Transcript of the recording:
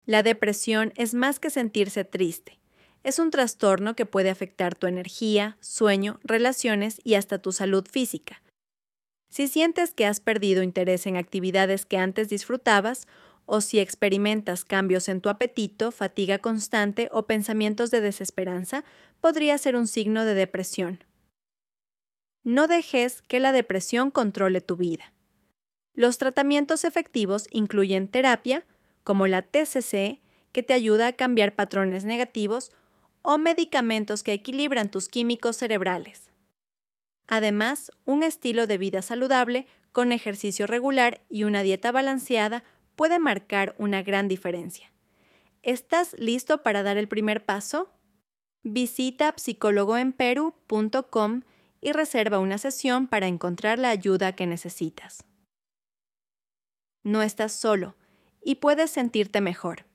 La depresión es más que sentirse triste. Es un trastorno que puede afectar tu energía, sueño, relaciones y hasta tu salud física. Si sientes que has perdido interés en actividades que antes disfrutabas, o si experimentas cambios en tu apetito, fatiga constante o pensamientos de desesperanza, podría ser un signo de depresión. No dejes que la depresión controle tu vida. Los tratamientos efectivos incluyen terapia, como la TCC, que te ayuda a cambiar patrones negativos, o medicamentos que equilibran tus químicos cerebrales. Además, un estilo de vida saludable, con ejercicio regular y una dieta balanceada, puede marcar una gran diferencia. ¿Estás listo para dar el primer paso? Visita psicólogoenperu.com y reserva una sesión para encontrar la ayuda que necesitas. No estás solo y puedes sentirte mejor.